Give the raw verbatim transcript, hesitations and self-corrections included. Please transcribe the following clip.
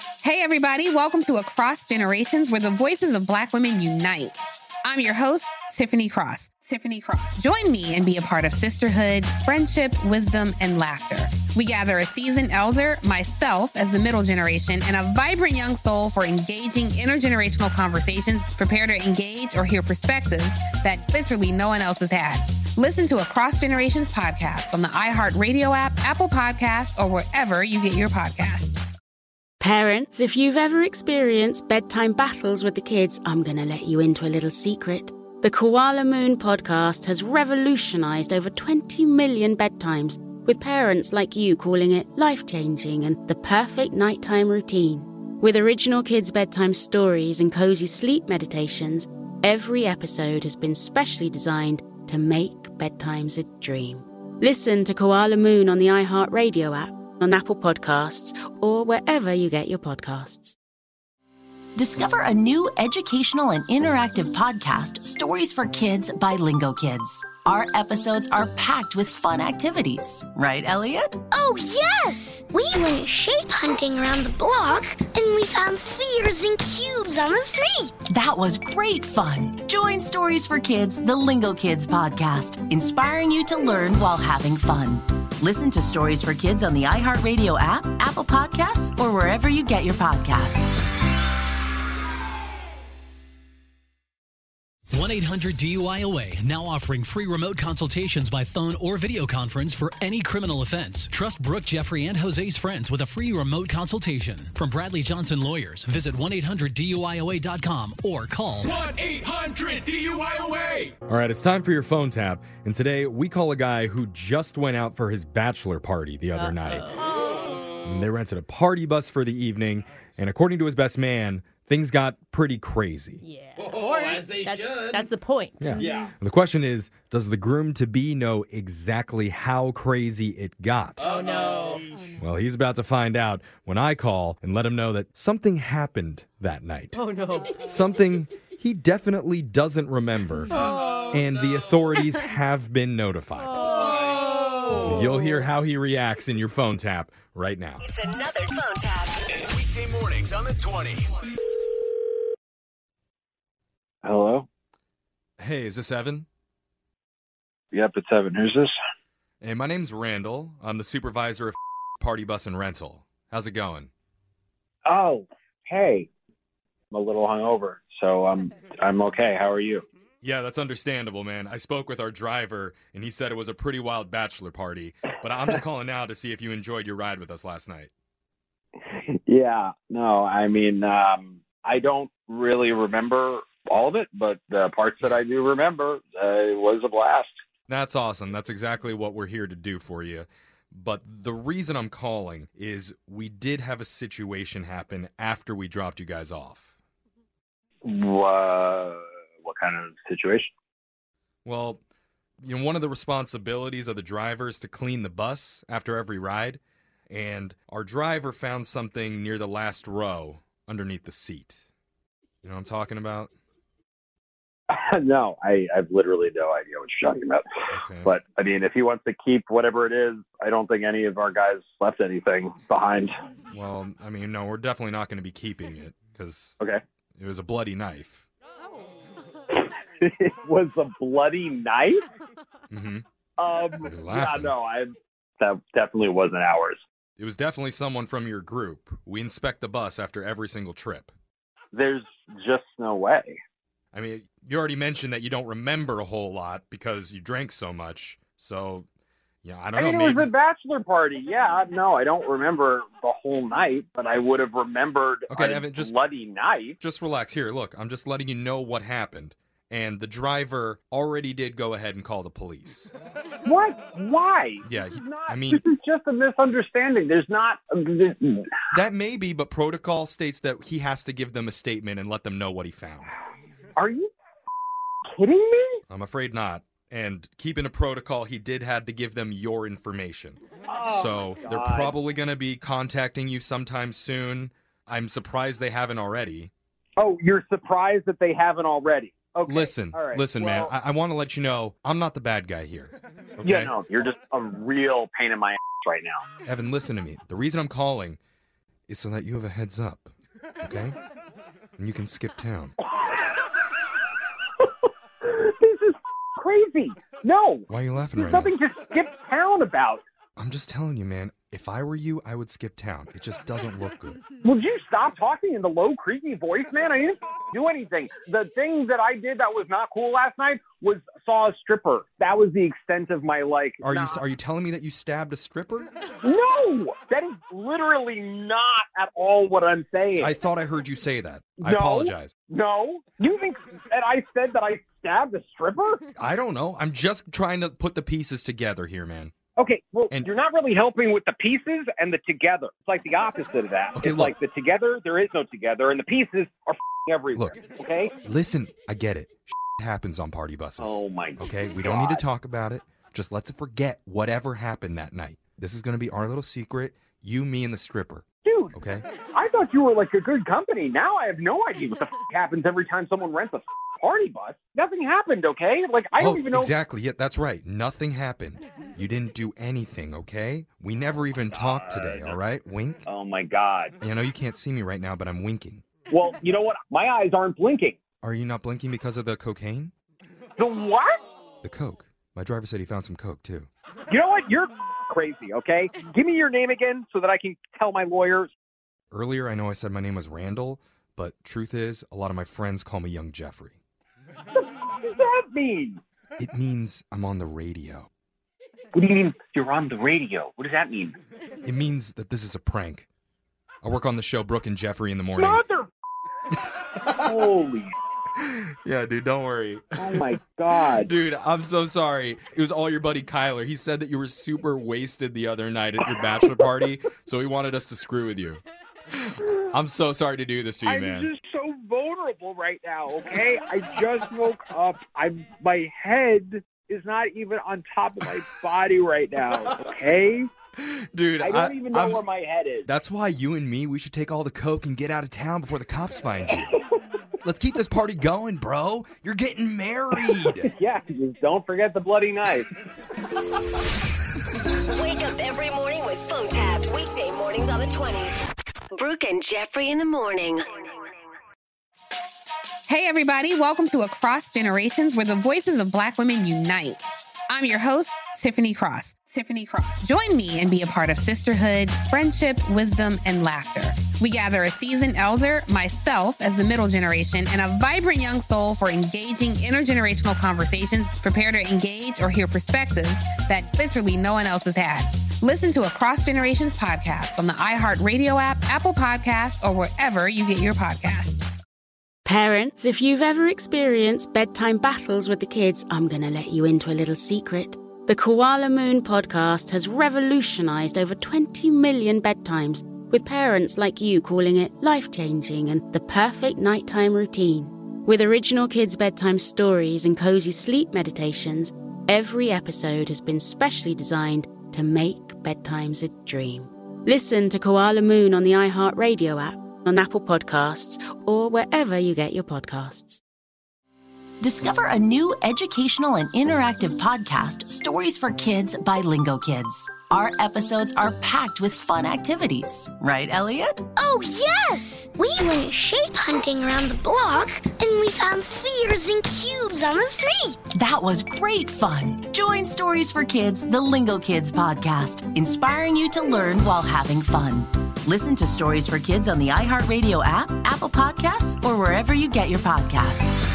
Hey, everybody. Welcome to Across Generations, where the voices of Black women unite. I'm your host, Tiffany Cross. Tiffany Cross. Join me and be a part of sisterhood, friendship, wisdom, and laughter. We gather a seasoned elder, myself as the middle generation, and a vibrant young soul for engaging intergenerational conversations. Prepare to engage or hear perspectives that literally no one else has had. Listen to Across Generations podcast on the iHeartRadio app, Apple Podcasts, or wherever you get your podcasts. Parents, if you've ever experienced bedtime battles with the kids, I'm going to let you into a little secret. The Koala Moon podcast has revolutionized over twenty million bedtimes, with parents like you calling it life-changing and the perfect nighttime routine. With original kids' bedtime stories and cozy sleep meditations, every episode has been specially designed to make bedtimes a dream. Listen to Koala Moon on the iHeartRadio app, on Apple Podcasts, or wherever you get your podcasts. Discover a new educational and interactive podcast, Stories for Kids by Lingo Kids. Our episodes are packed with fun activities. Right, Elliot? Oh, yes! We went shape hunting around the block, and we found spheres and cubes on the street. That was great fun. Join Stories for Kids, the Lingo Kids podcast, inspiring you to learn while having fun. Listen to Stories for Kids on the iHeartRadio app, Apple Podcasts, or wherever you get your podcasts. one eight hundred D U I O A, now offering free remote consultations by phone or video conference for any criminal offense. Trust Brooke, Jeffrey, and Jose's friends with a free remote consultation. From Bradley Johnson Lawyers, visit one eight hundred D U I O A dot com or call one eight hundred D U I O A. All right, it's time for your phone tap. And today we call a guy who just went out for his bachelor party the other Uh-oh. night. And they rented a party bus for the evening. And according to his best man, things got pretty crazy. Yeah, of course. As they that's, should. That's the point. Yeah. yeah. The question is, does the groom-to-be know exactly how crazy it got? Oh, no. Well, he's about to find out when I call and let him know that something happened that night. Oh, no. Something he definitely doesn't remember. Oh, and no. the authorities have been notified. Oh. You'll hear how he reacts in your phone tap right now. It's another phone tap. Weekday mornings on the twenties. Hello? Hey, is this Evan? Yep, it's Evan. Who's this? Hey, my name's Randall. I'm the supervisor of Party Bus and Rental. How's it going? Oh, hey. I'm a little hungover, so I'm I'm okay. How are you? Yeah, that's understandable, man. I spoke with our driver, and he said it was a pretty wild bachelor party. But I'm just calling now to see if you enjoyed your ride with us last night. Yeah, no, I mean, um, I don't really remember all of it, but the parts that I do remember, uh, it was a blast. That's awesome. That's exactly what we're here to do for you. But the reason I'm calling is we did have a situation happen after we dropped you guys off. Uh, what kind of situation? Well, you know, one of the responsibilities of the driver is to clean the bus after every ride, and our driver found something near the last row underneath the seat. You know what I'm talking about? No, I, I've literally no idea what you're talking about. Okay. But, I mean, if he wants to keep whatever it is, I don't think any of our guys left anything behind. Well, I mean, no, we're definitely not going to be keeping it because okay. It was a bloody knife. It was a bloody knife? Mm-hmm. Um, yeah, no, I that definitely wasn't ours. It was definitely someone from your group. We inspect the bus after every single trip. There's just no way. I mean, you already mentioned that you don't remember a whole lot because you drank so much. So, yeah, I don't I mean, know. it maybe... was a bachelor party. Yeah, no, I don't remember the whole night, but I would have remembered okay, a Evan, just, bloody knife. Just relax. Here, look, I'm just letting you know what happened. And the driver already did go ahead and call the police. What? Why? Yeah, this is not, I mean... This is just a misunderstanding. There's not... This... That may be, but protocol states that he has to give them a statement and let them know what he found. Are you kidding me? I'm afraid not. And keeping a protocol, he did have to give them your information. Oh, so they're probably going to be contacting you sometime soon. I'm surprised they haven't already. Oh, you're surprised that they haven't already? Okay. Listen, All right. listen, well, man. I, I want to let you know I'm not the bad guy here. Okay? Yeah, no, you're just a real pain in my ass right now. Evan, listen to me. The reason I'm calling is so that you have a heads up, okay? And you can skip town. This is crazy. No. Why are you laughing There's right nothing to skip town about. I'm just telling you, man. If I were you, I would skip town. It just doesn't look good. Would you stop talking in the low, creepy voice, man? I didn't do anything. The thing that I did that was not cool last night was saw a stripper. That was the extent of my, like... Are not... you are you telling me that you stabbed a stripper? No! That is literally not at all what I'm saying. I thought I heard you say that. I no, apologize. No? You think that I said that I stabbed a stripper? I don't know. I'm just trying to put the pieces together here, man. Okay, well, And- you're not really helping with the pieces and the together. It's like the opposite of that. Okay, it's look. like the together, there is no together, and the pieces are f***ing everywhere. Look. Okay? Listen, I get it. Shit happens on party buses. Oh, my Okay, we God. don't need to talk about it. Just let's forget whatever happened that night. This is going to be our little secret. You, me, and the stripper. Dude, Okay? I thought you were like a good company. Now I have no idea what the f*** happens every time someone rents a f- party bus. Nothing happened, okay? Like, I oh, don't even know. exactly. Yeah, that's right. Nothing happened. You didn't do anything, okay? We never even talked today, all right? Wink. Oh, my God. I know you can't see me right now, but I'm winking. Well, you know what? My eyes aren't blinking. Are you not blinking because of the cocaine? The what? The coke. My driver said he found some coke, too. You know what? You're crazy, okay? Give me your name again so that I can tell my lawyers. Earlier, I know I said my name was Randall, but truth is, a lot of my friends call me Young Jeffrey. What does that mean? It means I'm on the radio. What do you mean you're on the radio? What does that mean? It means that this is a prank. I work on the show Brooke and Jeffrey in the morning. Mother... Holy... Yeah, dude, don't worry. Oh, my God. Dude, I'm so sorry. It was all your buddy Kyler. He said that you were super wasted the other night at your bachelor party, so he wanted us to screw with you. I'm so sorry to do this to you, I'm man. just so vulnerable right now, okay? I just woke up. I'm my head is not even on top of my body right now, okay? Dude, I don't even know I'm, where my head is. That's why you and me, we should take all the coke and get out of town before the cops find you. Let's keep this party going, bro. You're getting married. Yeah, just don't forget the bloody knife. Wake up every morning with phone tabs. Weekday mornings on the twenties. Brooke and Jeffrey in the morning. Hey, everybody. Welcome to Across Generations, where the voices of Black women unite. I'm your host, Tiffany Cross. Tiffany Cross. Join me and be a part of sisterhood, friendship, wisdom, and laughter. We gather a seasoned elder, myself as the middle generation, and a vibrant young soul for engaging intergenerational conversations. Prepare to engage or hear perspectives that literally no one else has had. Listen to Across Generations podcast on the iHeartRadio app, Apple Podcasts, or wherever you get your podcasts. Parents, if you've ever experienced bedtime battles with the kids, I'm going to let you into a little secret. The Koala Moon podcast has revolutionized over twenty million bedtimes, with parents like you calling it life-changing and the perfect nighttime routine. With original kids' bedtime stories and cozy sleep meditations, every episode has been specially designed to make bedtimes a dream. Listen to Koala Moon on the iHeartRadio app, on Apple Podcasts, or wherever you get your podcasts. Discover a new educational and interactive podcast, Stories for Kids by Lingo Kids. Our episodes are packed with fun activities. Right, Elliot? Oh, yes! We went shape hunting around the block, and we found spheres and cubes on the street. That was great fun. Join Stories for Kids, the Lingo Kids podcast, inspiring you to learn while having fun. Listen to Stories for Kids on the iHeartRadio app, Apple Podcasts, or wherever you get your podcasts.